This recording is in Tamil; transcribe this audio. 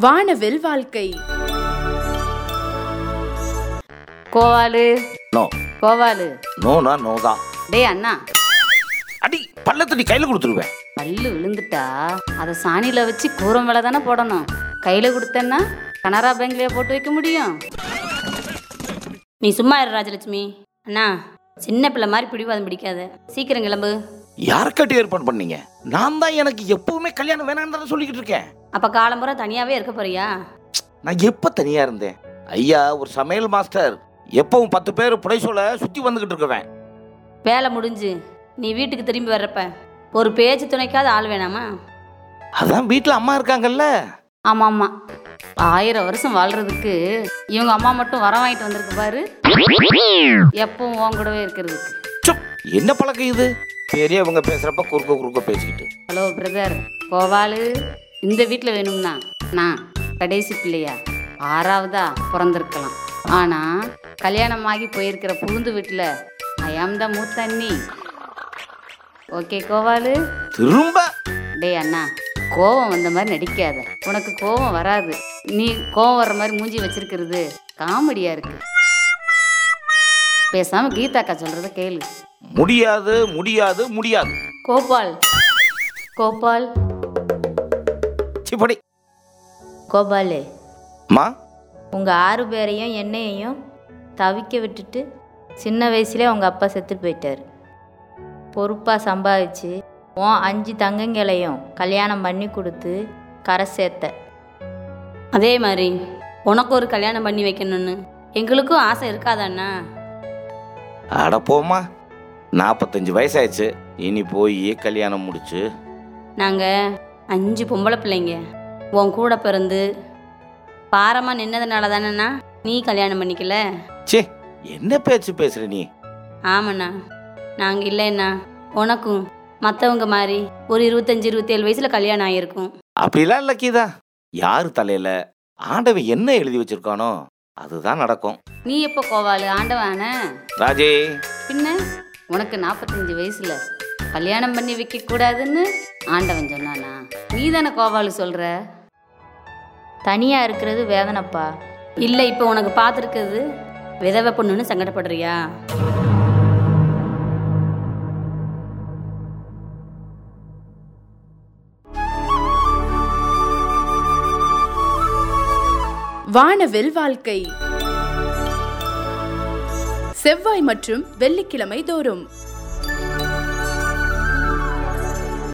வானவில் வாழ்க்கை. கோவாலு நோ கோவாலு நோனா நோதான். டேய் அண்ணா, அடி பள்ளத்தடி கையில கொடுத்துருவேன். பல்லு விழுந்துட்டா அதை சாணியில வச்சு கூரம் மேல தானே போடணும். கையில கொடுத்தேன்னா கனரா பேங்க்லயே போட்டு வைக்க முடியும். நீ சும்மா இரு ராஜலட்சுமி. அண்ணா, சின்ன பிள்ளை மாதிரி பிடிவாதம் பிடிக்காத, சீக்கிரம் கிளம்பு. யாருக்காட்டி ஏற்பாடு பண்ணீங்க? நான் தான் எனக்கு எப்பவுமே கல்யாணம் வேணாம்னு தானே சொல்லிக்கிட்டு இருக்கேன். அப்ப காலம்புற தனியாவே இருக்க போறியா? நான் எப்ப தனியா இருந்தேன்? ஐயா ஒரு சமையல் மாஸ்டர், எப்பவும் 10 பேர் புடைசோல சுத்தி வந்துகிட்டு இருக்கவேன். வேலை முடிஞ்சு நீ வீட்டுக்கு திரும்பி வர்றப்ப ஒரு பேச்சு துணைக்காத ஆள் வேணாமா? அதான் வீட்டுல அம்மா இருக்காங்கல்ல. ஆமா ஆமா, 1000 வருஷம் வாழ்றதுக்கு இவங்க அம்மா மட்டும் வரம் வாங்கிட்டு வந்திருக்கு பாரு, எப்பவும் உன் கூடவே இருக்கிறதுக்கு. சுப், என்ன பழக்கம் இது? பெரியவங்க பேசுறப்ப குறுக்க பேசிக்கிட்டு. ஹலோ பிரதர் கோவாலு, இந்த வீட்டில் வேணும்னா நான் கடைசி பிள்ளையா 6வதா பிறந்திருக்கலாம். ஆனால் கல்யாணமாகி போயிருக்கிற புகுந்து வீட்டில் ஐ ஆம் த மூத்தண்ணி. ஓகே கோவாலு? திரும்ப டே அண்ணா, கோவம் வந்த மாதிரி நடிக்காத. உனக்கு கோவம் வராது, நீ கோவம் வர்ற மாதிரி மூஞ்சி வச்சிருக்கிறது காமெடியா இருக்கு. பேசாம கீதாக்கா சொல்றத கேளு. முடியாது முடியாது முடியாது. கோபால் கோபால் சிப்படி கோபாலு, மா, உங்கள் 6 பேரையும் என்னையையும் தவிக்க விட்டுட்டு சின்ன வயசுலேயே உங்கள் அப்பா செத்து போயிட்டார். பொறுப்பாக சம்பாதிச்சு உன் 5 தங்கங்களையும் கல்யாணம் பண்ணி கொடுத்து கரை சேர்த்த. அதே மாதிரி உனக்கு ஒரு கல்யாணம் பண்ணி வைக்கணும்னு எங்களுக்கும் ஆசை இருக்காதாண்ணா? அட போமா, 45 வயசாயிடுச்சு. இனி போய் கல்யாணம் முடிச்சு நாங்கள் 5 பொம்பளை பிள்ளைங்க உன் கூட பிறந்து பாரமாக நின்னதுனால தானேண்ணா நீ கல்யாணம் பண்ணிக்கல? சே, என்ன பேச்சு பேசுற நீ? ஆமாண்ணா, நாங்கள் இல்லைண்ணா உனக்கும் மற்றவங்க மாதிரி ஒரு 25-27 வயசில் கல்யாணம் ஆகியிருக்கும். அப்படிலாம் இல்ல கீதா. யாரு தலையில ஆண்டவன் என்ன எழுதி வச்சிருக்கானோ அதுதான் நடக்கும். நீ எப்போ கோவாலு ஆண்டவான? ராஜே, பின்ன உனக்கு 45 வயசுல கல்யாணம் பண்ணி வைக்க கூடாதுன்னு ஆண்டவன் சொன்னானா? நீ தானே கோவாலு சொல்ற? தனியாக இருக்கிறது வேதனைப்பா. இல்லை, இப்போ உனக்கு பார்த்துருக்குது விதவை பொண்ணுன்னு சங்கடப்படுறியா? வானவில் வாழ்க்கை. செவ்வாய் மற்றும் வெள்ளிக்கிழமை தோறும்